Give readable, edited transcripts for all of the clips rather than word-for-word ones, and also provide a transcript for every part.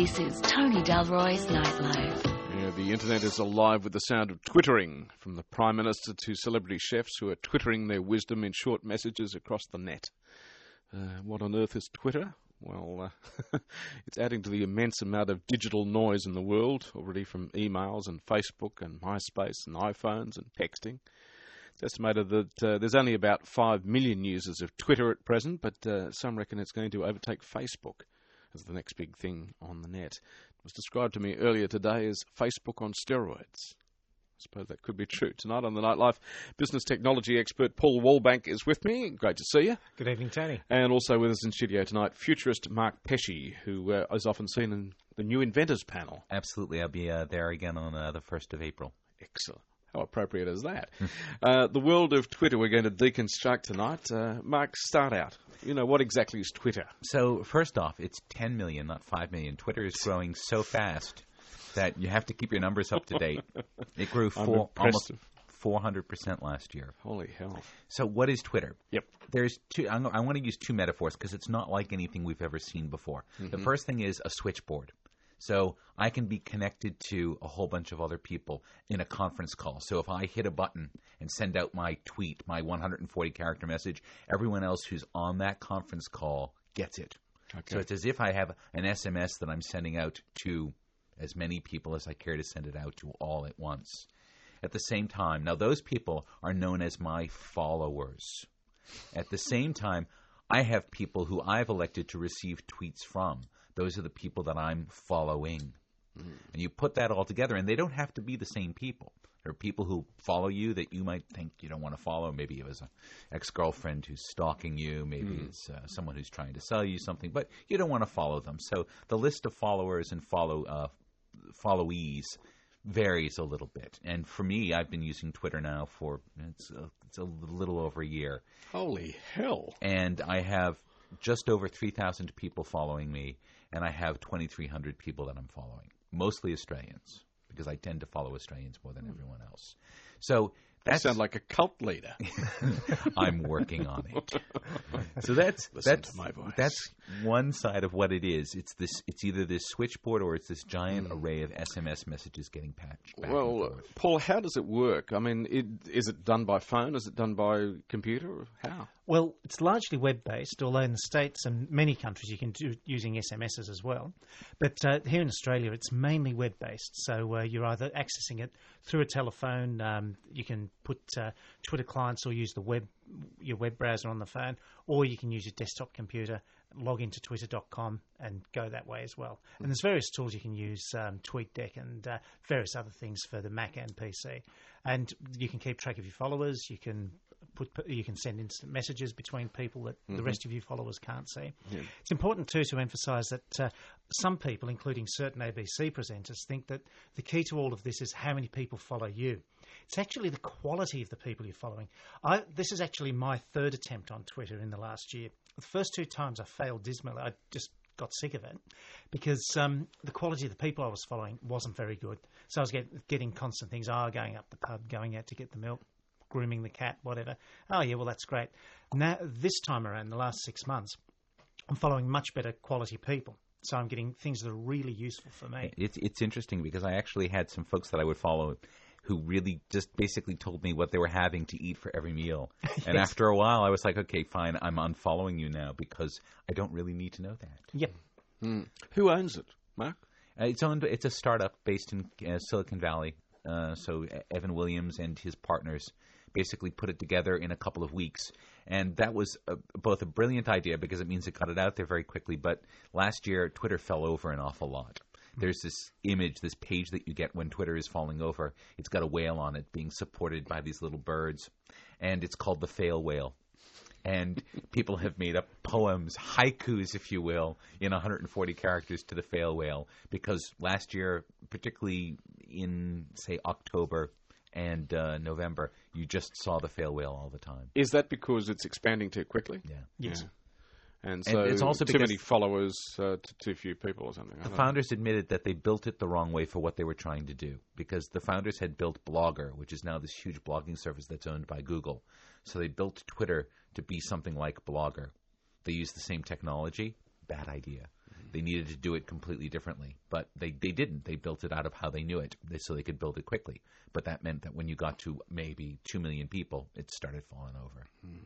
This is Tony Delroy's Nightlife. Yeah, the internet is alive with the sound of twittering, from the Prime Minister to celebrity chefs who are twittering their wisdom in short messages across the net. What on earth is Twitter? Well, it's adding to the immense amount of digital noise in the world, already from emails and Facebook and MySpace and iPhones and texting. It's estimated that there's only about 5 million users of Twitter at present, but some reckon it's going to overtake Facebook as the next big thing on the net. It was described to me earlier today as Facebook on steroids. I suppose that could be true. Tonight on the Nightlife, business technology expert Paul Wallbank is with me. Great to see you. Good evening, Tony. And also with us in studio tonight, futurist Mark Pesce, who is often seen in the New Inventors panel. Absolutely. I'll be there again on the 1st of April. Excellent. How appropriate is that? The world of Twitter we're going to deconstruct tonight. Mark, start out. You know, what exactly is Twitter? So, first off, it's 10 million, not 5 million. Twitter is growing so fast that you have to keep your numbers up to date. It grew almost 400% last year. Holy hell. So what is Twitter? Yep. There's two. I want to use two metaphors because it's not like anything we've ever seen before. Mm-hmm. The first thing is a switchboard. So I can be connected to a whole bunch of other people in a conference call. So if I hit a button and send out my tweet, my 140-character message, everyone else who's on that conference call gets it. Okay. So it's as if I have an SMS that I'm sending out to as many people as I care to send it out to all at once. At the same time, now those people are known as my followers. At the same time, I have people who I've elected to receive tweets from. Those are the people that I'm following. Mm. And you put that all together, and they don't have to be the same people. There are people who follow you that you might think you don't want to follow. Maybe it was an ex-girlfriend who's stalking you. Maybe it's someone who's trying to sell you something. But you don't want to follow them. So the list of followers and followees varies a little bit. And for me, I've been using Twitter now for it's a little over a year. Holy hell. And I have just over 3,000 people following me, and I have 2,300 people that I'm following, mostly Australians, because I tend to follow Australians more than everyone else. So that sounds like a cult leader. I'm working on it. So that's one side of what it is. It's either this switchboard or it's this giant array of SMS messages getting patched back and forth. Paul, how does it work? I mean, is it done by phone? Is it done by computer? Or how? Well, it's largely web-based, although in the States and many countries you can do using SMSs as well. But here in Australia, it's mainly web-based. So you're either accessing it through a telephone. You can put Twitter clients or use your web browser on the phone, or you can use your desktop computer, log into twitter.com and go that way as well. And there's various tools you can use, TweetDeck and various other things for the Mac and PC. And you can keep track of your followers. You can send instant messages between people that the rest of your followers can't see. Yeah. It's important too to emphasise that some people, including certain ABC presenters, think that the key to all of this is how many people follow you. It's actually the quality of the people you're following. This is actually my third attempt on Twitter in the last year. The first two times I failed dismally. I just got sick of it because the quality of the people I was following wasn't very good. So I was getting constant things, going up the pub, going out to get the milk, grooming the cat, whatever. Oh, yeah, well, that's great. Now, this time around, the last 6 months, I'm following much better quality people. So I'm getting things that are really useful for me. It's interesting because I actually had some folks that I would follow who really just basically told me what they were having to eat for every meal. And yes. After a while, I was like, okay, fine, I'm unfollowing you now because I don't really need to know that. Yep. Mm. Who owns it, Mark? It's a startup based in Silicon Valley. So Evan Williams and his partners basically put it together in a couple of weeks. And that was both a brilliant idea because it means it got it out there very quickly. But last year, Twitter fell over an awful lot. There's this image, this page that you get when Twitter is falling over. It's got a whale on it being supported by these little birds. And it's called the fail whale. And people have made up poems, haikus, if you will, in 140 characters to the fail whale. Because last year, particularly in, say, October and November, you just saw the fail whale all the time. Is that because it's expanding too quickly? Yeah. Yes. Yeah. And so it's also too many followers to too few people or something. The founders admitted that they built it the wrong way for what they were trying to do because the founders had built Blogger, which is now this huge blogging service that's owned by Google. So they built Twitter to be something like Blogger. They used the same technology. Bad idea. They needed to do it completely differently, but they didn't. They built it out of how they knew it, so they could build it quickly. But that meant that when you got to maybe 2 million people, it started falling over.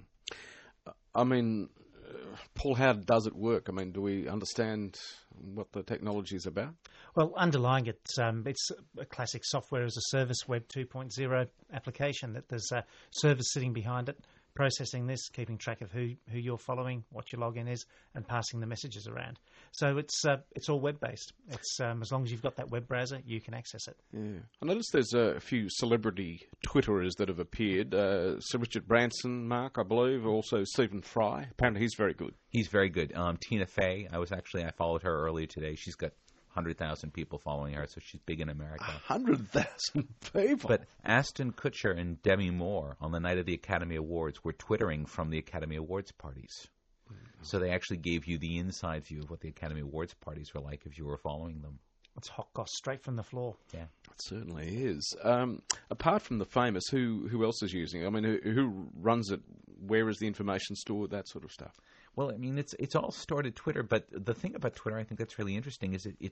I mean, Paul, how does it work? I mean, do we understand what the technology is about? Well, underlying it, it's a classic software as a service Web 2.0 application that there's a server sitting behind it, processing this, keeping track of who you're following, what your login is, and passing the messages around. So it's all web-based. It's as long as you've got that web browser, you can access it. Yeah. I noticed there's a few celebrity Twitterers that have appeared. Sir Richard Branson, Mark, I believe, also Stephen Fry. Apparently he's very good. He's very good. Tina Fey, I followed her earlier today. She's got 100,000 people following her, so she's big in America. 100,000 people? But Ashton Kutcher and Demi Moore, on the night of the Academy Awards, were twittering from the Academy Awards parties. So they actually gave you the inside view of what the Academy Awards parties were like if you were following them. It's hot goss straight from the floor. Yeah. It certainly is. Apart from the famous, who else is using it? I mean, who runs it? Where is the information stored? That sort of stuff. Well, I mean, it's all stored at Twitter, but the thing about Twitter I think that's really interesting is it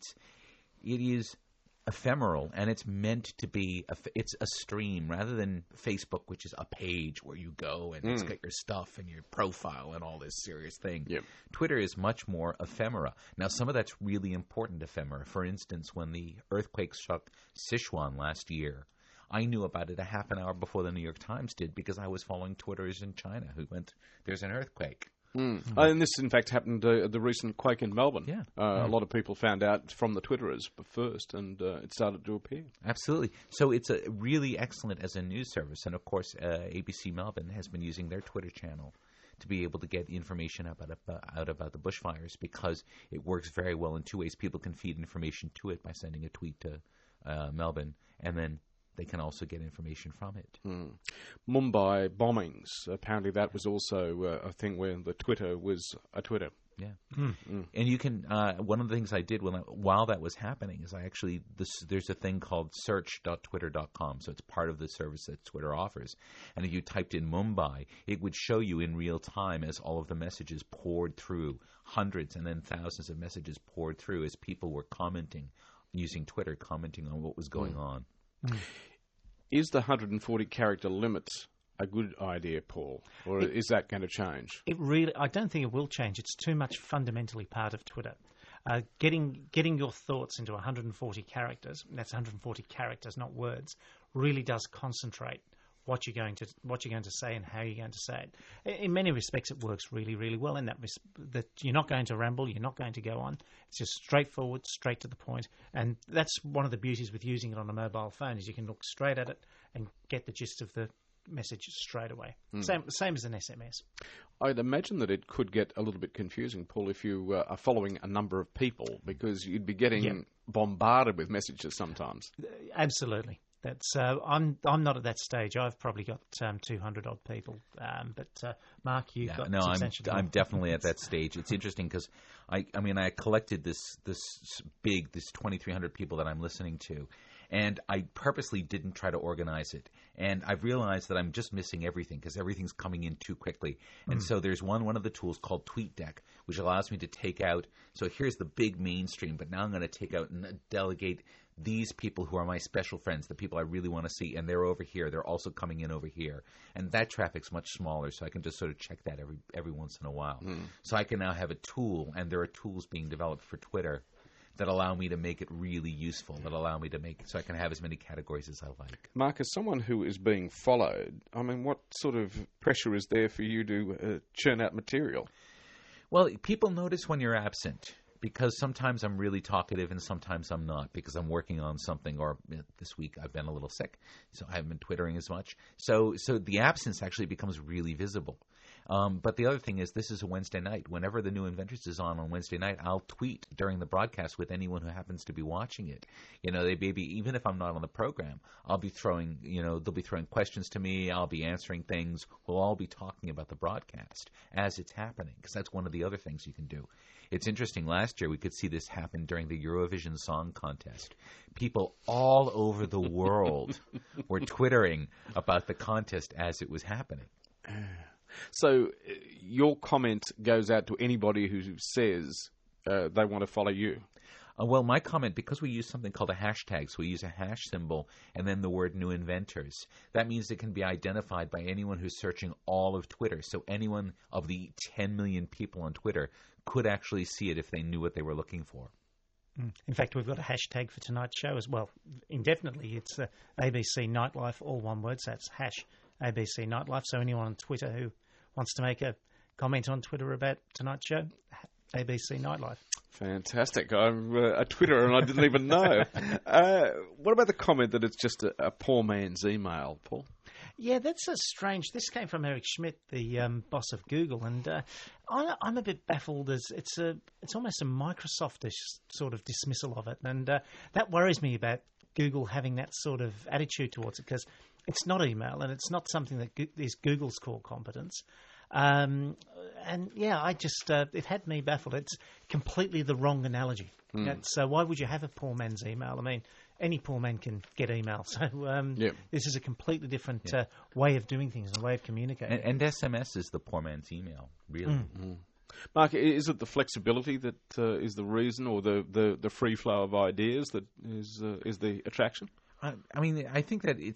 is ephemeral, and it's meant to be it's a stream rather than Facebook, which is a page where you go and it's got your stuff and your profile and all this serious thing. Yep. Twitter is much more ephemera. Now, some of that's really important ephemera. For instance, when the earthquake struck Sichuan last year, I knew about it a half an hour before the New York Times did because I was following Twitters in China who went, there's an earthquake. And this, in fact, happened at the recent quake in Melbourne. Yeah. A lot of people found out from the Twitterers first, and it started to appear. Absolutely. So it's really excellent as a news service. And, of course, ABC Melbourne has been using their Twitter channel to be able to get information out about the bushfires because it works very well in two ways. People can feed information to it by sending a tweet to Melbourne, and then they can also get information from it. Mumbai bombings. Apparently that was also a thing where the Twitter was a Twitter. Yeah. And you can one of the things I did while that was happening is there's a thing called search.twitter.com. So it's part of the service that Twitter offers. And if you typed in Mumbai, it would show you in real time as all of the messages poured through, hundreds and then thousands of messages poured through as people were commenting, using Twitter, commenting on what was going on. Is the 140-character limit a good idea, Paul, or is that going to change? I don't think it will change. It's too much fundamentally part of Twitter. Getting your thoughts into 140 characters, that's 140 characters, not words, really does concentrate what you're going to say and how you're going to say it. In many respects, it works really, really well in that you're not going to ramble, you're not going to go on. It's just straightforward, straight to the point. And that's one of the beauties with using it on a mobile phone is you can look straight at it and get the gist of the message straight away. Same as an SMS. I'd imagine that it could get a little bit confusing, Paul, if you are following a number of people because you'd be getting bombarded with messages sometimes. Absolutely. That's I'm not at that stage. I've probably got 200 odd people, but Mark, you've got substantially more. I'm definitely at that stage. It's interesting because I collected this 2,300 people that I'm listening to, and I purposely didn't try to organize it. And I've realized that I'm just missing everything because everything's coming in too quickly. And so there's one of the tools called TweetDeck, which allows me to take out. So here's the big mainstream, but now I'm going to take out and delegate these people who are my special friends, the people I really want to see, and they're over here. They're also coming in over here. And that traffic's much smaller, so I can just sort of check that every once in a while. So I can now have a tool, and there are tools being developed for Twitter that allow me to make it really useful, that allow me to make it so I can have as many categories as I like. Mark, as someone who is being followed, I mean, what sort of pressure is there for you to churn out material? Well, people notice when you're absent. Because sometimes I'm really talkative and sometimes I'm not because I'm working on something, or this week I've been a little sick, so I haven't been twittering as much. So the absence actually becomes really visible. But the other thing is this is a Wednesday night. Whenever the New Inventors is on Wednesday night, I'll tweet during the broadcast with anyone who happens to be watching it. You know, they maybe, even if I'm not on the program, I'll be throwing, they'll be throwing questions to me. I'll be answering things. We'll all be talking about the broadcast as it's happening because that's one of the other things you can do. It's interesting. Last year, we could see this happen during the Eurovision Song Contest. People all over the world were twittering about the contest as it was happening. So your comment goes out to anybody who says they want to follow you? Well, my comment, because we use something called a hashtag, so we use a hash symbol and then the word new inventors. That means it can be identified by anyone who's searching all of Twitter. So anyone of the 10 million people on Twitter could actually see it if they knew what they were looking for. In fact, we've got a hashtag for tonight's show as well. Indefinitely, it's ABC Nightlife, all one word, so it's hash ABC Nightlife. So anyone on Twitter who wants to make a comment on Twitter about tonight's show, ABC Nightlife. Fantastic. I'm a Twitterer and I didn't even know. What about the comment that it's just a poor man's email, Paul? Yeah, that's a strange. This came from Eric Schmidt, the boss of Google, and I'm a bit baffled. As it's almost a Microsoftish sort of dismissal of it, and that worries me about Google having that sort of attitude towards it, because it's not email and it's not something that is Google's core competence. And yeah, it had me baffled. It's completely the wrong analogy. So why would you have a poor man's email? I mean, any poor man can get email. So this is a completely different way of doing things, a way of communicating. And SMS is the poor man's email, really. Mark, is it the flexibility that is the reason, or the free flow of ideas that is the attraction? I mean, I think that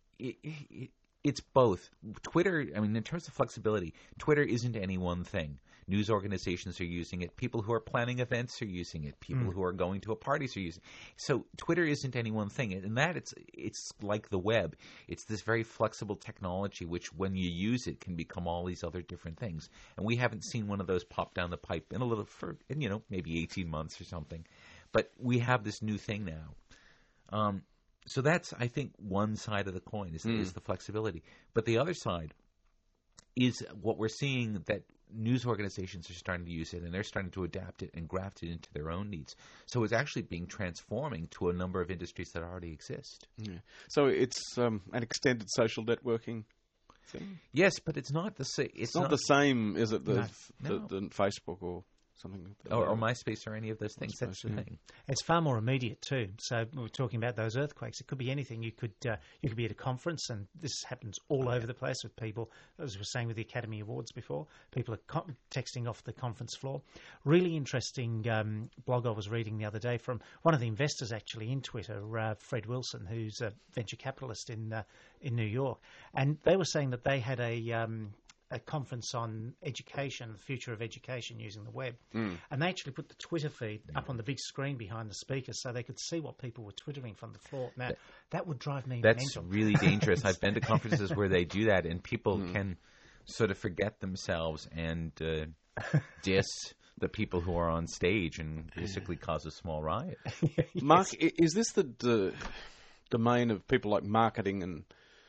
it's both. Twitter, I mean, in terms of flexibility, Twitter isn't any one thing. News organizations are using it. People who are planning events are using it. People who are going to a parties are using it. So Twitter isn't any one thing. And that it's like the web. It's this very flexible technology which, when you use it, can become all these other different things. And we haven't seen one of those pop down the pipe for maybe 18 months or something. But we have this new thing now. So that's, I think, one side of the coin is the flexibility. But the other side is what we're seeing, that news organizations are starting to use it, and they're starting to adapt it and graft it into their own needs. So it's actually transforming to a number of industries that already exist. Yeah. So it's an extended social networking thing? Yes, but it's not the same. It's not the same, is it, No. than Facebook or something like that? Or MySpace or any of those things. That's the thing. It's far more immediate too. So we were talking about those earthquakes. It could be anything. You could be at a conference, and this happens all over the place with people. As we were saying with the Academy Awards before, people are texting off the conference floor. Really interesting blog I was reading the other day from one of the investors actually in Twitter, Fred Wilson, who's a venture capitalist in New York, and they were saying that they had a conference on education, the future of education using the web. And they actually put the Twitter feed up on the big screen behind the speakers so they could see what people were twittering from the floor. Now, that would drive me mental. That's really dangerous. I've been to conferences where they do that, and people can sort of forget themselves and diss the people who are on stage and basically cause a small riot. Mark, is this the domain of people like marketing and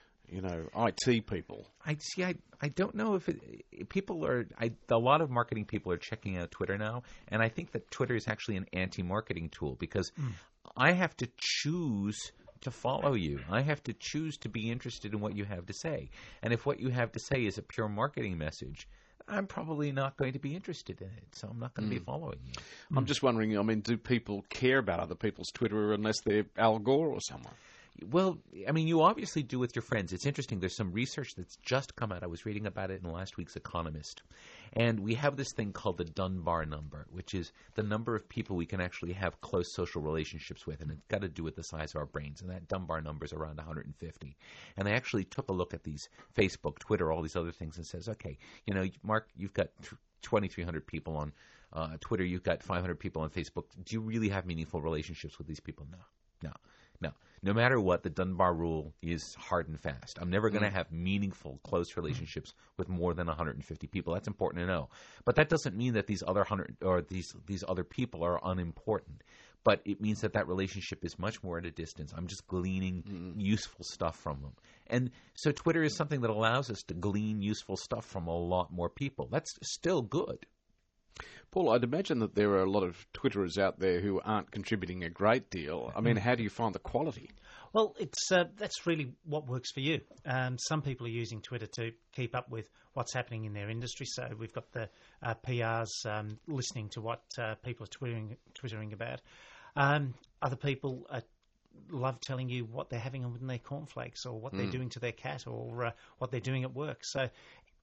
IT people? I don't know if people are. A lot of marketing people are checking out Twitter now, and I think that Twitter is actually an anti-marketing tool, because I have to choose to follow you. I have to choose to be interested in what you have to say, and if what you have to say is a pure marketing message, I'm probably not going to be interested in it, so I'm not going to be following you. I'm just wondering, do people care about other people's Twitter unless they're Al Gore or someone? Well, I mean, you obviously do with your friends. It's interesting. There's some research that's just come out. I was reading about it in last week's Economist. And we have this thing called the Dunbar number, which is the number of people we can actually have close social relationships with. And it's got to do with the size of our brains. And that Dunbar number is around 150. And they actually took a look at these Facebook, Twitter, all these other things, and says, okay, Mark, you've got 2,300 people on Twitter. You've got 500 people on Facebook. Do you really have meaningful relationships with these people? No. No matter what, the Dunbar rule is hard and fast. I'm never going to have meaningful, close relationships with more than 150 people. That's important to know. But that doesn't mean that these other 100 or these other people are unimportant. But it means that relationship is much more at a distance. I'm just gleaning useful stuff from them. And so Twitter is something that allows us to glean useful stuff from a lot more people. That's still good. Paul, I'd imagine that there are a lot of Twitterers out there who aren't contributing a great deal. I mean, how do you find the quality? Well, that's really what works for you. Some people are using Twitter to keep up with what's happening in their industry. So we've got the PRs listening to what people are twittering about. Other people love telling you what they're having in their cornflakes, or what they're doing to their cat, or what they're doing at work. So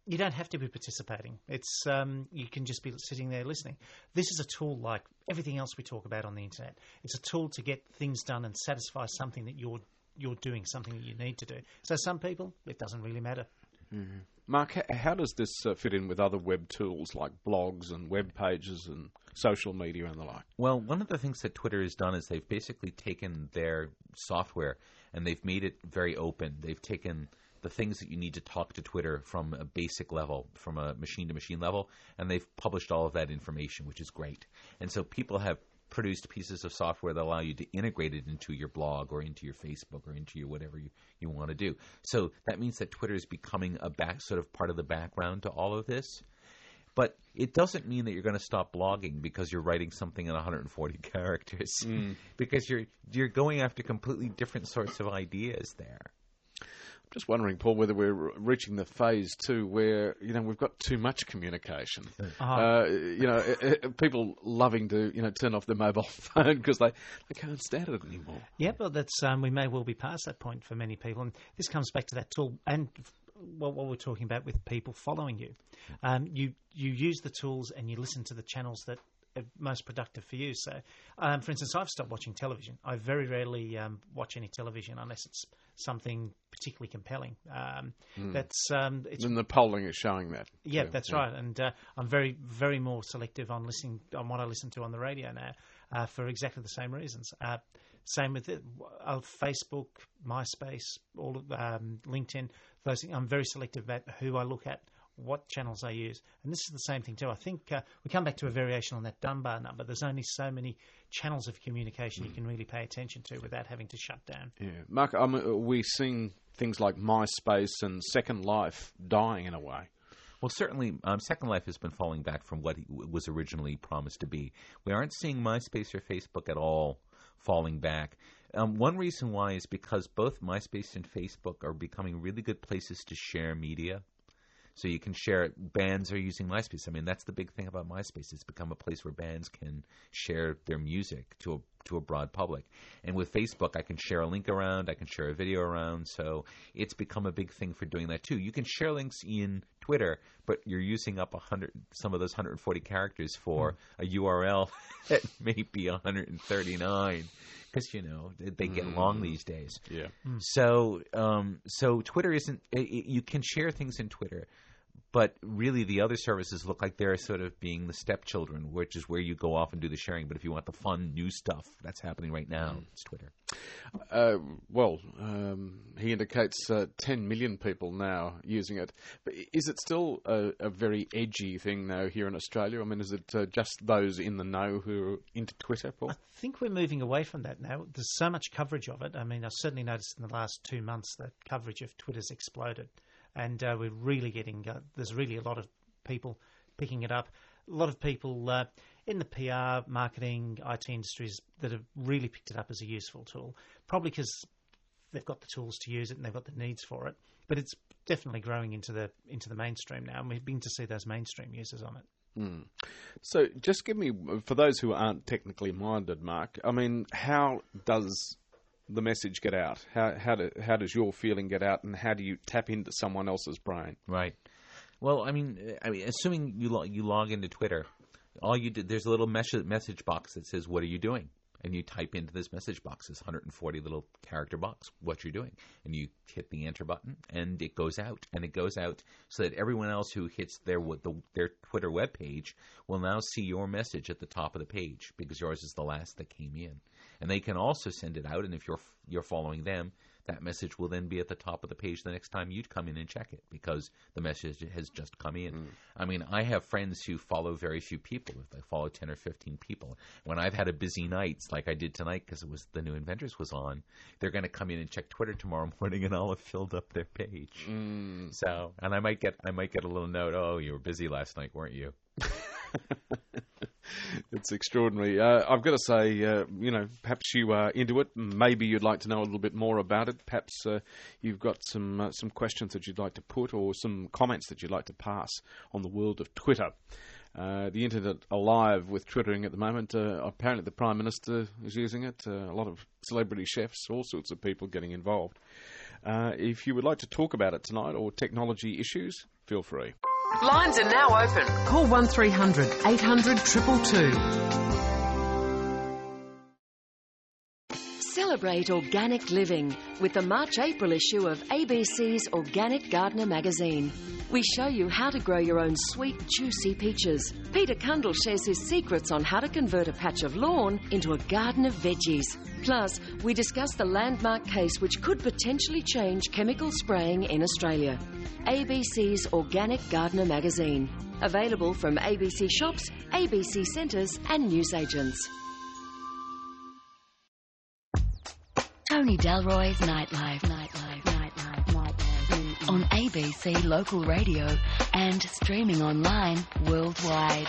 You don't have to be participating. It's you can just be sitting there listening. This is a tool like everything else we talk about on the internet. It's a tool to get things done and satisfy something that you're doing, something that you need to do. So some people, it doesn't really matter. Mm-hmm. Mark, how does this fit in with other web tools like blogs and web pages and social media and the like? Well, one of the things that Twitter has done is they've basically taken their software and they've made it very open. They've taken the things that you need to talk to Twitter from a basic level, from a machine-to-machine level, and they've published all of that information, which is great. And so people have produced pieces of software that allow you to integrate it into your blog or into your Facebook or into your whatever you want to do. So that means that Twitter is becoming a sort of part of the background to all of this. But it doesn't mean that you're going to stop blogging because you're writing something in 140 characters, because you're going after completely different sorts of ideas there. Just wondering, Paul, whether we're reaching the phase too where we've got too much communication. People loving to turn off their mobile phone because they can't stand it anymore. Yeah, but that's we may well be past that point for many people, and this comes back to that tool and what we're talking about with people following you. You use the tools and you listen to the channels that are most productive for you. So, for instance, I've stopped watching television. I very rarely watch any television unless it's something particularly compelling. It's and the polling is showing that. Yeah, that's right. And I'm very, very more selective on what I listen to on the radio now for exactly the same reasons. Same with Facebook, MySpace, all of LinkedIn. Those things. I'm very selective about who I look at, what channels I use. And this is the same thing too. I think we come back to a variation on that Dunbar number. There's only so many channels of communication you can really pay attention to without having to shut down. Yeah. Mark, we're seeing things like MySpace and Second Life dying in a way. Well, certainly, Second Life has been falling back from what it was originally promised to be. We aren't seeing MySpace or Facebook at all falling back. One reason why is because both MySpace and Facebook are becoming really good places to share media. So you can share it. Bands are using MySpace. I mean, that's the big thing about MySpace. It's become a place where bands can share their music to a broad public. And with Facebook, I can share a link around. I can share a video around. So it's become a big thing for doing that, too. You can share links in Twitter, but you're using up some of those 140 characters for a URL that may be 139. Because, they get long these days. Yeah. So Twitter isn't – you can share things in Twitter, but really the other services look like they're sort of being the stepchildren, which is where you go off and do the sharing. But if you want the fun, new stuff that's happening right now, it's Twitter. He indicates 10 million people now using it. But is it still a very edgy thing now here in Australia? I mean, is it just those in the know who are into Twitter, Paul? I think we're moving away from that now. There's so much coverage of it. I mean, I've certainly noticed in the last 2 months that coverage of Twitter's exploded. And we're really getting there's really a lot of people picking it up. A lot of people in the PR, marketing, IT industries that have really picked it up as a useful tool, probably because they've got the tools to use it and they've got the needs for it. But it's definitely growing into the mainstream now, and we're beginning to see those mainstream users on it. So just give me, for those who aren't technically minded, Mark, I mean, how does the message get out? How does your feeling get out, and how do you tap into someone else's brain? Right. Well, I mean, assuming you log into Twitter, all you do, there's a little message box that says, "What are you doing?" And you type into this message box, this 140 little character box, what you're doing, and you hit the enter button, and it goes out, so that everyone else who hits their Twitter webpage will now see your message at the top of the page because yours is the last that came in, and they can also send it out, and if you're following them, that message will then be at the top of the page the next time you'd come in and check it because the message has just come in. I mean, I have friends who follow very few people. If they follow 10 or 15 people, when I've had a busy night like I did tonight because it was the New Inventors was on, they're going to come in and check Twitter tomorrow morning, and I'll have filled up their page. So, and I might get a little note. Oh, you were busy last night, weren't you? It's extraordinary. I've got to say, perhaps you are into it. Maybe you'd like to know a little bit more about it. Perhaps you've got some questions that you'd like to put or some comments that you'd like to pass on the world of Twitter. The internet alive with twittering at the moment. Apparently the Prime Minister is using it. A lot of celebrity chefs, all sorts of people getting involved. If you would like to talk about it tonight or technology issues, feel free. Lines are now open. Call 1300 800 222. Celebrate organic living with the March-April issue of ABC's Organic Gardener magazine. We show you how to grow your own sweet, juicy peaches. Peter Cundall shares his secrets on how to convert a patch of lawn into a garden of veggies. Plus, we discuss the landmark case which could potentially change chemical spraying in Australia. ABC's Organic Gardener magazine. Available from ABC shops, ABC centres and newsagents. Tony Delroy's Nightlife. On ABC Local Radio and streaming online worldwide.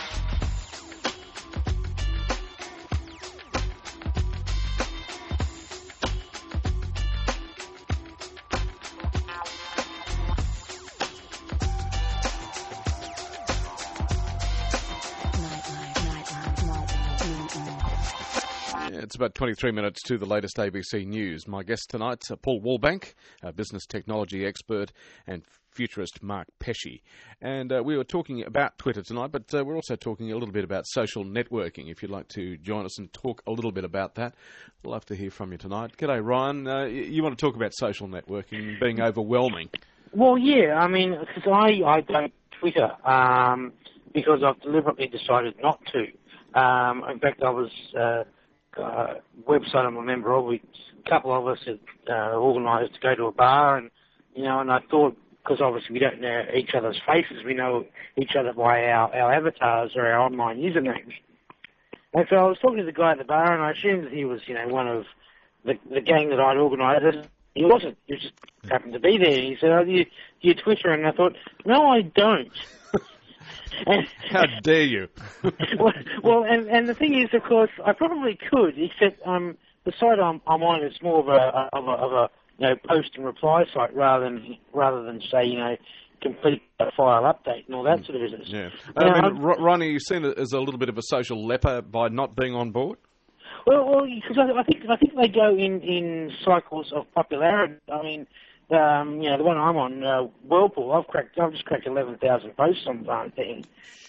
It's about 23 minutes to the latest ABC News. My guest tonight's Paul Wallbank, a business technology expert, and futurist Mark Pesce. And we were talking about Twitter tonight, but we're also talking a little bit about social networking. If you'd like to join us and talk a little bit about that, we'll love to hear from you tonight. G'day, Ryan. You want to talk about social networking being overwhelming? Well, yeah. I mean, because I don't Twitter because I've deliberately decided not to. In fact, I was... website I'm a member of, a couple of us had organised to go to a bar, and I thought, because obviously we don't know each other's faces, we know each other by our avatars or our online usernames. And so I was talking to the guy at the bar, and I assumed that he was, one of the gang that I'd organised. He wasn't. He just happened to be there. And he said, "Oh, do you Twitter?" And I thought, "No, I don't." How dare you? well, and the thing is, of course, I probably could, except the site I'm on is more of a post and reply site rather than say complete file update and all that sort of business. Yeah. I mean, Ronnie, you seen it as a little bit of a social leper by not being on board? Well, because I think they go in cycles of popularity. I mean. The one I'm on, Whirlpool, I've just cracked 11,000 posts on the thing.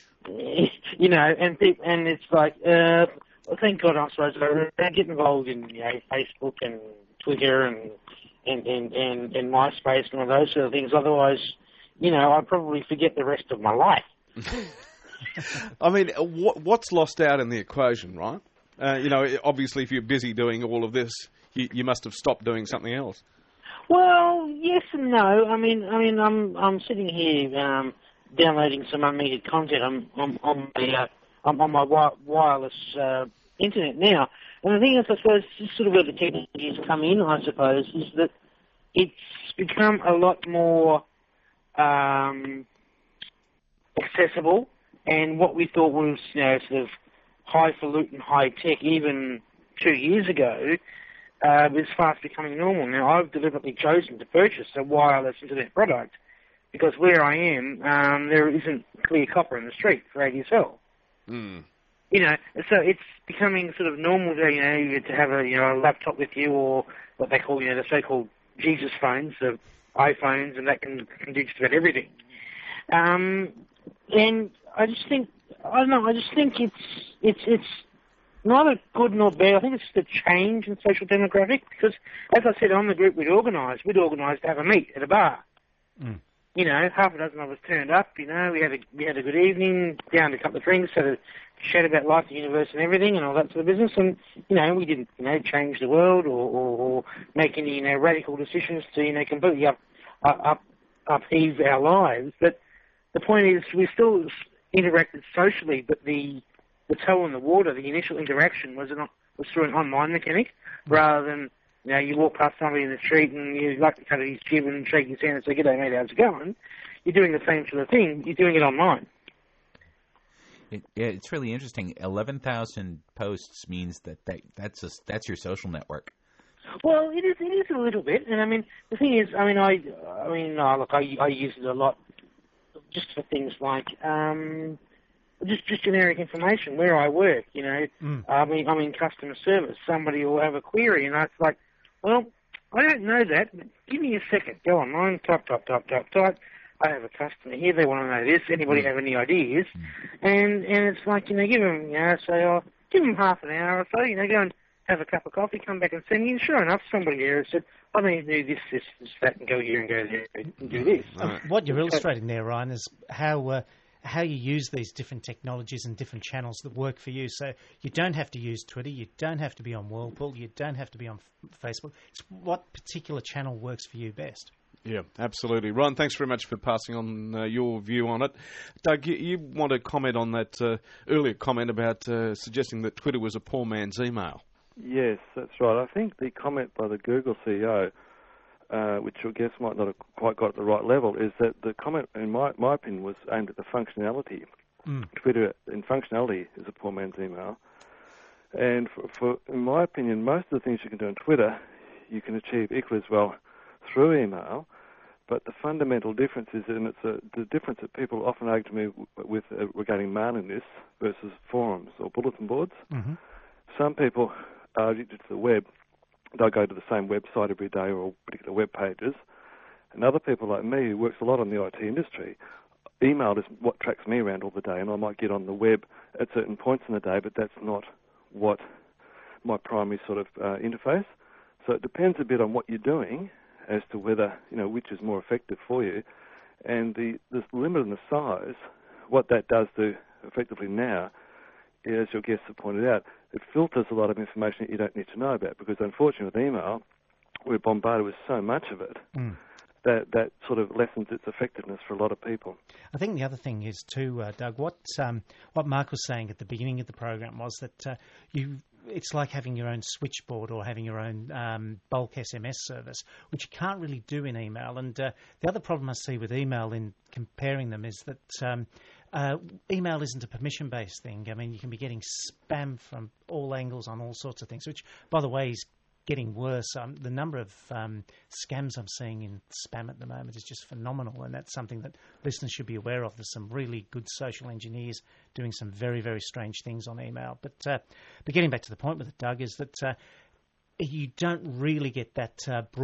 And it's like, thank God, I suppose, I get involved in, Facebook and Twitter and MySpace and all those sort of things. Otherwise, I'd probably forget the rest of my life. I mean, what's lost out in the equation, right? Obviously, if you're busy doing all of this, you must have stopped doing something else. Well, yes and no. I mean, I'm sitting here downloading some unmetered content on my wireless internet now. And the thing is, I suppose, this is sort of where the technology has come in, I suppose, is that it's become a lot more accessible. And what we thought was, sort of highfalutin, high tech, even 2 years ago, is fast becoming normal. Now, I've deliberately chosen to purchase a wireless internet product because where I am, there isn't clear copper in the street for ADSL. Mm. So it's becoming sort of normal to have a laptop with you, or what they call, the so-called Jesus phones, the iPhones, and that can do just about everything. And I just think, it's neither good nor bad. I think it's just a change in social demographic because, as I said, on the group we'd organised to have a meet at a bar. Mm. Half a dozen of us turned up. We had a good evening, down a couple of drinks, had a chat about life, the universe, and everything, and all that sort of business. And we didn't change the world or make any radical decisions to completely upheave our lives. But the point is, we still interacted socially, but the toe in the water, the initial interaction was through an online mechanic, rather than you walk past somebody in the street and you like to cut his jib and shake his hand and say, "G'day, mate, how's it going?" You're doing the same sort of thing. You're doing it online. It's really interesting. 11,000 posts means that's your social network. Well, it is a little bit, and I mean the thing is, I use it a lot, just for things like just generic information where I work. I'm in customer service. Somebody will have a query, and it's like, well, I don't know that, but give me a second. Go online, type. I have a customer here, they want to know this, anybody have any ideas? And it's like, give them, give them half an hour or so, go and have a cup of coffee, come back and send you. Sure enough, somebody there said, I need to do this, that, and go here and go there and do this. What you're illustrating there, Ryan, is how you use these different technologies and different channels that work for you. So you don't have to use Twitter, you don't have to be on Whirlpool, you don't have to be on Facebook. It's what particular channel works for you best. Yeah, absolutely. Ron, thanks very much for passing on your view on it. Doug, you want to comment on that earlier comment about suggesting that Twitter was a poor man's email? Yes, that's right. I think the comment by the Google CEO, which I guess might not have quite got at the right level, is that the comment, in my opinion, was aimed at the functionality. Twitter, in functionality, is a poor man's email. And in my opinion, most of the things you can do on Twitter, you can achieve equally as well through email. But the fundamental difference is, and it's the difference that people often argue to me with regarding mailing lists versus forums or bulletin boards. Mm-hmm. Some people are addicted to the web. They'll go to the same website every day or particular web pages. And other people like me, who works a lot in the IT industry, email is what tracks me around all the day, and I might get on the web at certain points in the day, but that's not what my primary sort of interface. So it depends a bit on what you're doing as to whether, which is more effective for you. And the limit in the size, what that does do effectively now, as your guests have pointed out, it filters a lot of information that you don't need to know about, because unfortunately with email, we're bombarded with so much of it that sort of lessens its effectiveness for a lot of people. I think the other thing is too, Doug, what Mark was saying at the beginning of the program was that it's like having your own switchboard or having your own bulk SMS service, which you can't really do in email. And the other problem I see with email in comparing them is that email isn't a permission-based thing. I mean, you can be getting spam from all angles on all sorts of things, which, by the way, is getting worse. The number of scams I'm seeing in spam at the moment is just phenomenal, and that's something that listeners should be aware of. There's some really good social engineers doing some very, very strange things on email. But getting back to the point with it, Doug, is that you don't really get that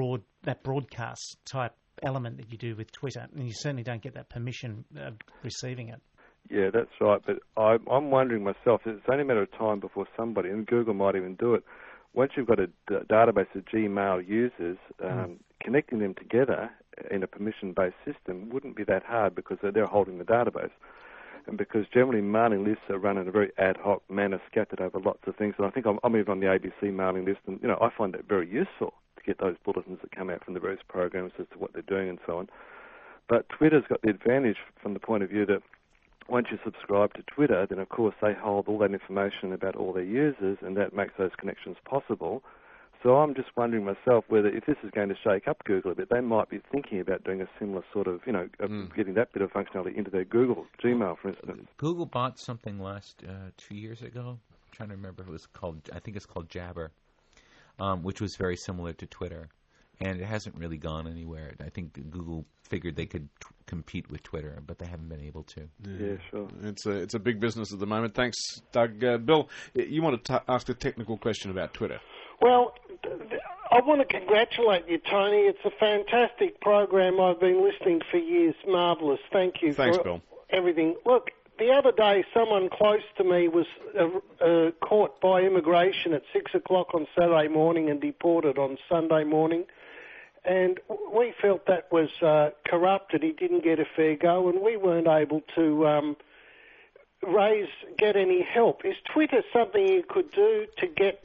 broadcast type element that you do with Twitter, and you certainly don't get that permission receiving it. Yeah, that's right. But I'm wondering myself, it's only a matter of time before somebody, and Google might even do it, once you've got a database of Gmail users, connecting them together in a permission-based system wouldn't be that hard, because they're holding the database. And because generally mailing lists are run in a very ad hoc manner, scattered over lots of things. And I think I'm even on the ABC mailing list, and I find that very useful to get those bulletins that come out from the various programs as to what they're doing and so on. But Twitter's got the advantage from the point of view that once you subscribe to Twitter, then of course they hold all that information about all their users, and that makes those connections possible. So I'm just wondering myself whether, if this is going to shake up Google a bit, they might be thinking about doing a similar sort of, getting that bit of functionality into their Google Gmail, for instance. Google bought something last 2 years ago. I'm trying to remember if it was called, I think it's called Jabber, which was very similar to Twitter. And it hasn't really gone anywhere. I think Google figured they could compete with Twitter, but they haven't been able to. Yeah, sure. It's a big business at the moment. Thanks, Doug. Bill, you want to ask a technical question about Twitter? Well, I want to congratulate you, Tony. It's a fantastic program. I've been listening for years. Marvellous. Thank you for Bill. Everything. Look, the other day someone close to me was caught by immigration at 6 o'clock on Saturday morning and deported on Sunday morning. And we felt that was corrupted. He didn't get a fair go, and we weren't able to get any help. Is Twitter something you could do to get,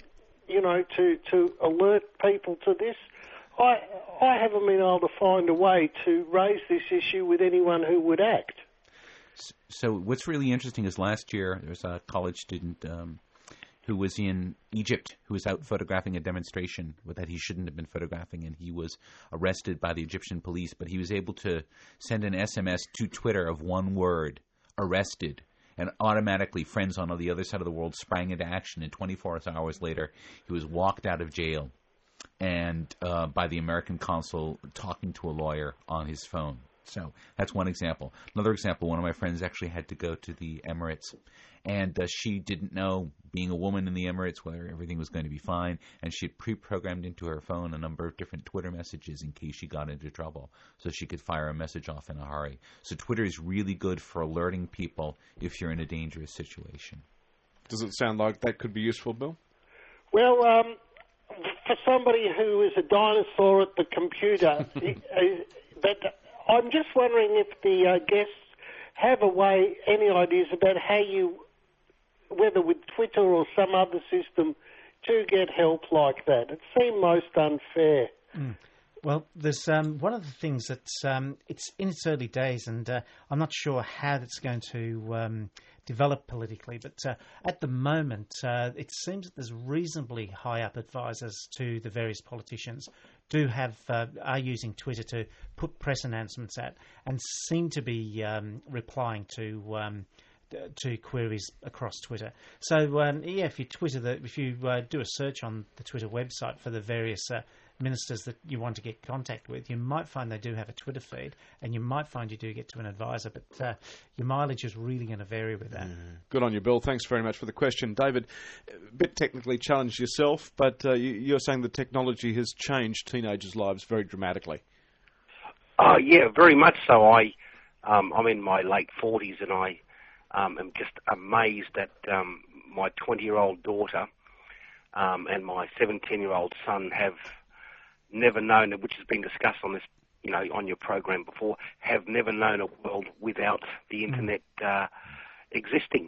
to alert people to this? I haven't been able to find a way to raise this issue with anyone who would act. So what's really interesting is last year there was a college student who was in Egypt, who was out photographing a demonstration that he shouldn't have been photographing, and he was arrested by the Egyptian police, but he was able to send an SMS to Twitter of one word, arrested, and automatically friends on the other side of the world sprang into action, and 24 hours later he was walked out of jail and by the American consul talking to a lawyer on his phone. So that's one example. Another example, one of my friends actually had to go to the Emirates, and she didn't know, being a woman in the Emirates, whether everything was going to be fine, and she had pre-programmed into her phone a number of different Twitter messages in case she got into trouble, so she could fire a message off in a hurry. So Twitter is really good for alerting people if you're in a dangerous situation. Does it sound like that could be useful, Bill? Well, for somebody who is a dinosaur at the computer, but I'm just wondering if the guests have any ideas about how you, whether with Twitter or some other system, to get help like that. It seemed most unfair. Well, there's one of the things that it's in its early days, and I'm not sure how that's going to develop politically. But at the moment, it seems that there's reasonably high up advisors to the various politicians are using Twitter to put press announcements at, and seem to be replying to queries across Twitter. So if you do a search on the Twitter website for the various ministers that you want to get contact with, you might find they do have a Twitter feed, and you might find you do get to an advisor, but your mileage is really going to vary with that. Good on you, Bill. Thanks very much for the question. David, a bit technically challenged yourself, but you're saying the technology has changed teenagers' lives very dramatically. Yeah, very much so. I'm in my late 40s, and I am just amazed that my 20-year-old daughter and my 17-year-old son have never known, which has been discussed on this, on your program before, have never known a world without the internet existing.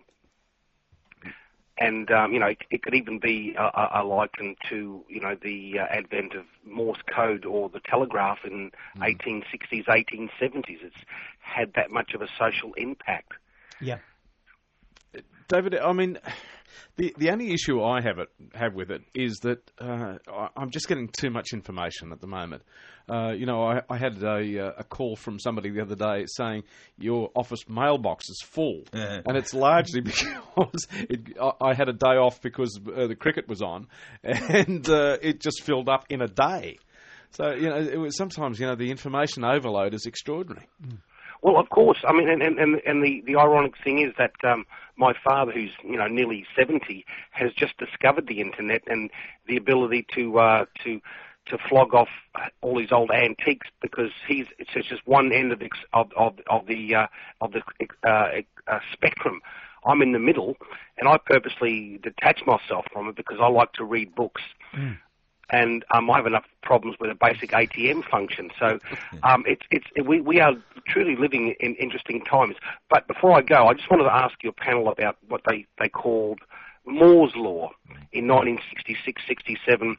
And, it could even be a liken to, the advent of Morse code or the telegraph in 1860s, 1870s. It's had that much of a social impact. Yeah. David, I mean, the only issue I have with it is that I'm just getting too much information at the moment. I had a call from somebody the other day saying your office mailbox is full, and it's largely because I had a day off because the cricket was on, and it just filled up in a day. So sometimes the information overload is extraordinary. Well, of course. I mean, and the ironic thing is that my father, who's nearly 70, has just discovered the internet and the ability to flog off all his old antiques, because it's just one end of the spectrum. I'm in the middle, and I purposely detach myself from it because I like to read books. And I have enough problems with a basic ATM function. So we are truly living in interesting times. But before I go, I just wanted to ask your panel about what they called Moore's Law in 1966-67.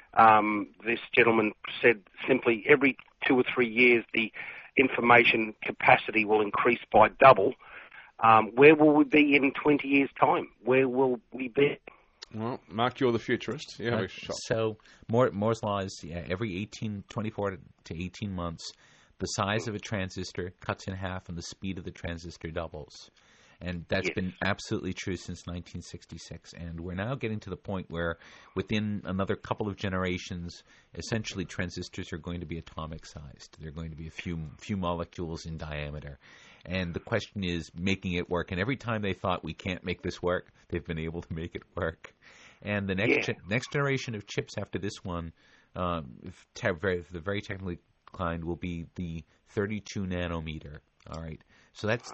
This gentleman said simply every 2 or 3 years the information capacity will increase by double. Where will we be in 20 years' time? Where will we be? Well, Mark, you're the futurist. You have a shot. So Moore's Law is every 24 to 18 months, the size of a transistor cuts in half and the speed of the transistor doubles. And that's been absolutely true since 1966. And we're now getting to the point where within another couple of generations, essentially transistors are going to be atomic sized. They're going to be a few molecules in diameter. And the question is making it work. And every time they thought we can't make this work, they've been able to make it work. And the next generation of chips after this one, the very technically inclined, will be the 32 nanometer. All right. So that's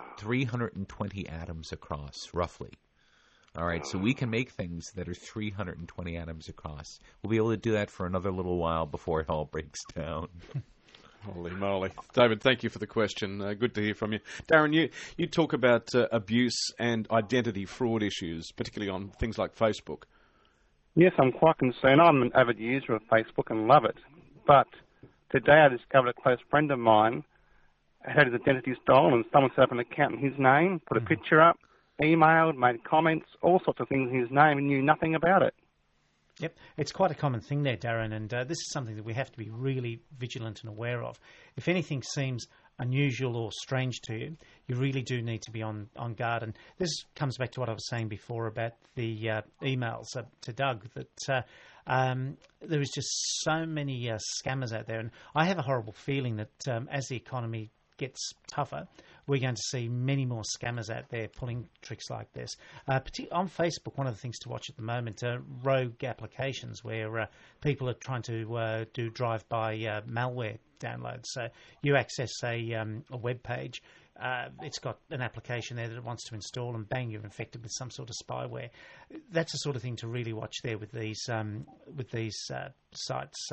320 atoms across, roughly. All right. So we can make things that are 320 atoms across. We'll be able to do that for another little while before it all breaks down. Holy moly. David, thank you for the question. Good to hear from you. Darren, you talk about abuse and identity fraud issues, particularly on things like Facebook. Yes, I'm quite concerned. I'm an avid user of Facebook and love it. But today I discovered a close friend of mine had his identity stolen, and someone set up an account in his name, put a picture up, emailed, made comments, all sorts of things in his name, and knew nothing about it. Yep, it's quite a common thing there, Darren, and this is something that we have to be really vigilant and aware of. If anything seems unusual or strange to you, you really do need to be on guard. And this comes back to what I was saying before about the emails to Doug, that there is just so many scammers out there. And I have a horrible feeling that as the economy gets tougher, we're going to see many more scammers out there pulling tricks like this. On Facebook, one of the things to watch at the moment are rogue applications where people are trying to do drive-by malware downloads. So you access a web page. It's got an application there that it wants to install, and bang, you're infected with some sort of spyware. That's the sort of thing to really watch there with these sites.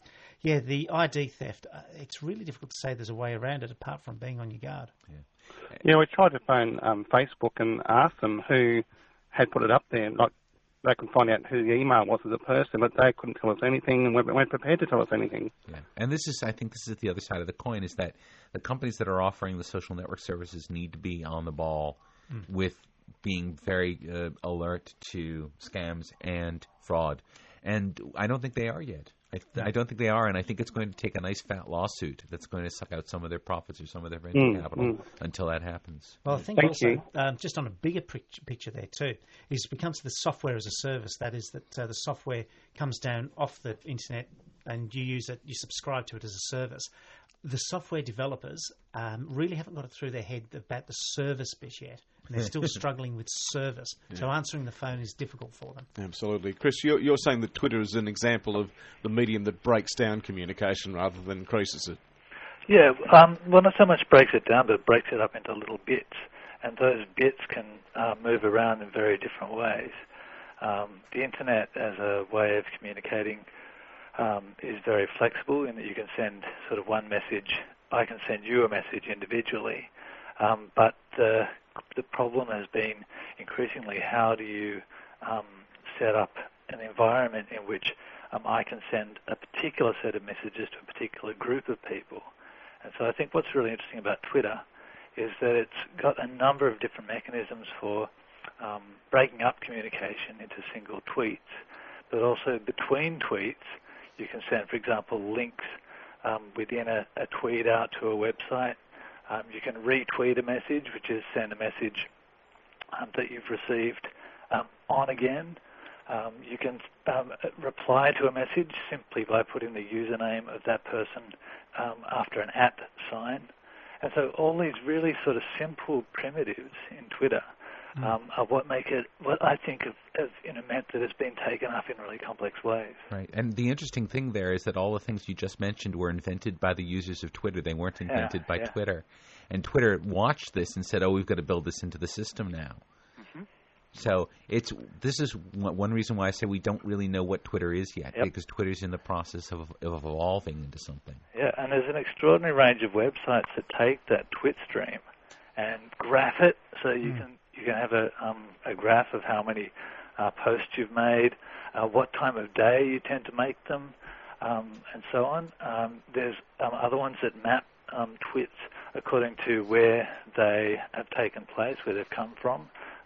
The ID theft. It's really difficult to say there's a way around it apart from being on your guard. Yeah, we tried to phone Facebook and ask them who had put it up there. Like, they could find out who the email was as a person, but they couldn't tell us anything and weren't prepared to tell us anything. Yeah. And I think this is the other side of the coin, is that the companies that are offering the social network services need to be on the ball with being very alert to scams and fraud. And I don't think they are yet. I don't think they are, and I think it's going to take a nice fat lawsuit that's going to suck out some of their profits or some of their venture capital until that happens. Well, I think just on a bigger picture there too, is it becomes the software as a service. That is that the software comes down off the internet and you use it, you subscribe to it as a service. The software developers really haven't got it through their head about the service bit yet. And they're still struggling with service. Yeah. So answering the phone is difficult for them. Absolutely. Chris, you're saying that Twitter is an example of the medium that breaks down communication rather than increases it. Yeah, well, not so much breaks it down, but breaks it up into little bits. And those bits can move around in very different ways. The internet as a way of communicating is very flexible in that you can send sort of one message. I can send you a message individually, but the problem has been increasingly how do you set up an environment in which I can send a particular set of messages to a particular group of people. And so I think what's really interesting about Twitter is that it's got a number of different mechanisms for breaking up communication into single tweets, but also between tweets you can send, for example, links within a tweet out to a website. You can retweet a message, which is send a message that you've received on again. You can reply to a message simply by putting the username of that person after an @ sign. And so all these really sort of simple primitives in Twitter are what make it, what I think have meant that it's been taken up in really complex ways. Right. And the interesting thing there is that all the things you just mentioned were invented by the users of Twitter. They weren't invented by Twitter. And Twitter watched this and said, we've got to build this into the system now. So this is one reason why I say we don't really know what Twitter is yet, because Twitter's in the process of evolving into something. Yeah, and there's an extraordinary range of websites that take that twit stream and graph it, so you can have a graph of how many posts you've made, what time of day you tend to make them, and so on. There's other ones that map twits according to where they have taken place, where they've come from.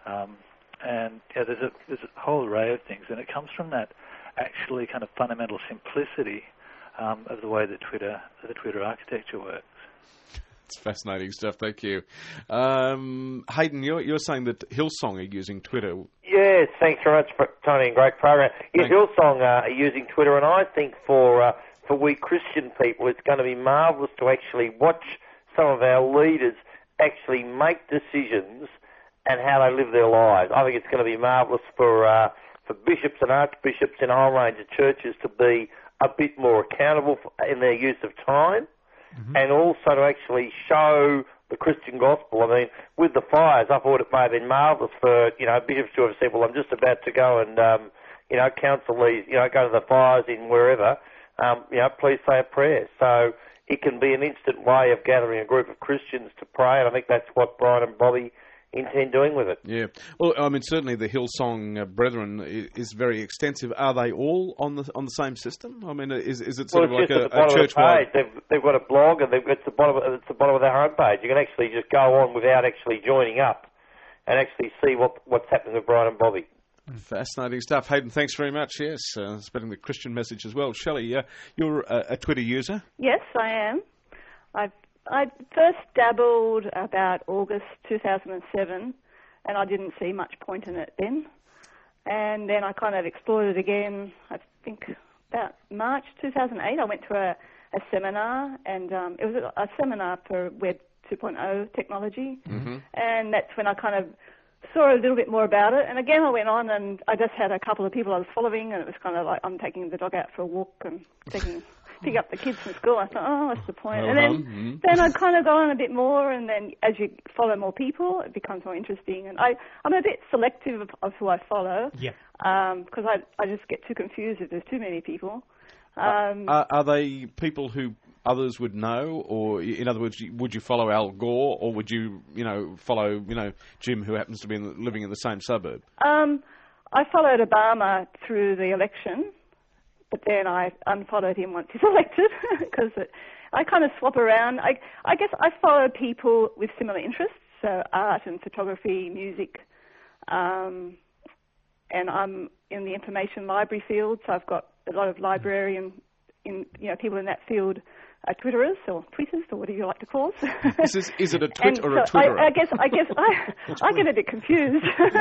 And there's a whole array of things, and it comes from that actually kind of fundamental simplicity of the way that the Twitter architecture works. It's fascinating stuff. Thank you, Hayden. You're saying that Hillsong are using Twitter. Yes, thanks very much, Tony, and great program. Yes, Hillsong are using Twitter, and I think for we Christian people, it's going to be marvellous to actually watch some of our leaders actually make decisions and how they live their lives. I think it's going to be marvellous for bishops and archbishops in a whole range of churches to be a bit more accountable in their use of time, and also to actually show the Christian gospel. I mean, with the fires, I thought it may have been marvellous for bishops to have said, "Well, I'm just about to go and counsel these, go to the fires in wherever. Please say a prayer." So it can be an instant way of gathering a group of Christians to pray, and I think that's what Brian and Bobby intend doing with it. Yeah. Well, I mean, certainly the Hillsong Brethren is very extensive. Are they all on the same system? I mean, is it sort of like a church-wide? They've got a blog, and it's the bottom of their homepage. You can actually just go on without actually joining up and actually see what's happening with Brian and Bobby. Fascinating stuff. Hayden, thanks very much. Yes, spreading the Christian message as well. Shelley, you're a Twitter user? Yes, I am. I first dabbled about August 2007, and I didn't see much point in it then. And then I kind of explored it again, I think about March 2008. I went to a a seminar, and it was a seminar for Web 2.0 technology, and that's when I kind of saw a little bit more about it. And again, I went on, and I just had a couple of people I was following, and it was kind of like I'm taking the dog out for a walk and pick up the kids from school. I thought, oh, what's the point? And then I kind of go on a bit more, and then as you follow more people, it becomes more interesting. And I'm a bit selective of who I follow, because I just get too confused if there's too many people. Are they people who others would know, or in other words, would you follow Al Gore, or would you, follow, Jim, who happens to be living in the same suburb? I followed Obama through the election, but then I unfollowed him once he's elected because I kind of swap around. I guess I follow people with similar interests, so art and photography, music, and I'm in the information library field, so I've got a lot of librarian, people in that field. Twitterers or tweeters or whatever you like to call us. Is it a twit or a Twitterer? I guess I get a bit confused.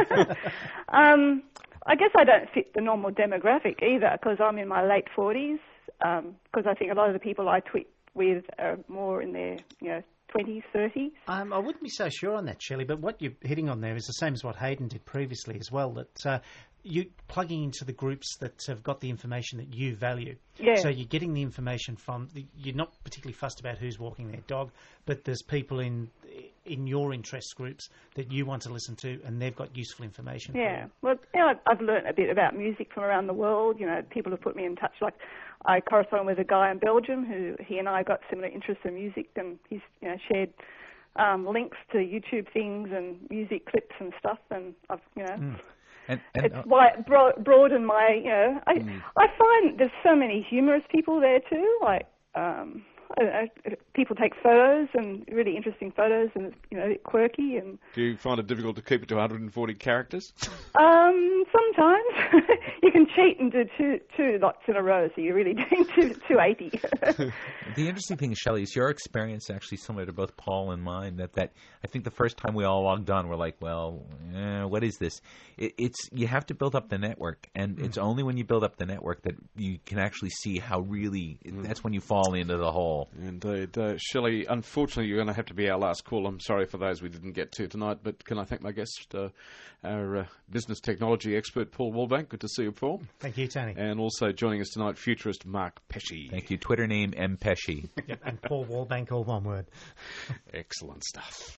I guess I don't fit the normal demographic either because I'm in my late 40s. Because I think a lot of the people I tweet with are more in their 20s, 30s. I wouldn't be so sure on that, Shelley. But what you're hitting on there is the same as what Hayden did previously as well. That you're plugging into the groups that have got the information that you value. Yeah. So you're getting the information from. You're not particularly fussed about who's walking their dog, but there's people in your interest groups that you want to listen to, and they've got useful information. Yeah. Well, I've learned a bit about music from around the world. People have put me in touch. Like I correspond with a guy in Belgium who he and I got similar interests in music, and he's shared links to YouTube things and music clips and stuff, and I've it's broadened my, I find there's so many humorous people there too, like, I don't know, people take photos and really interesting photos and it's, quirky and... Do you find it difficult to keep it to 140 characters? Sometimes. You can cheat and do two lots in a row, so you're really doing 280. The interesting thing, Shelley, is your experience actually similar to both Paul and mine, that I think the first time we all logged on, we're like, well, what is this? It's you have to build up the network, and it's only when you build up the network that you can actually see how really, that's when you fall into the hole. Indeed. Shelley, unfortunately, you're going to have to be our last call. I'm sorry for those we didn't get to tonight, but can I thank my guest, our business technology expert, Paul Wallbank. Good to see you, Paul. Thank you, Tony. And also joining us tonight, futurist Mark Pesce. Thank you. Twitter name M. Pesce. Yep, and Paul Wallbank, all one word. Excellent stuff.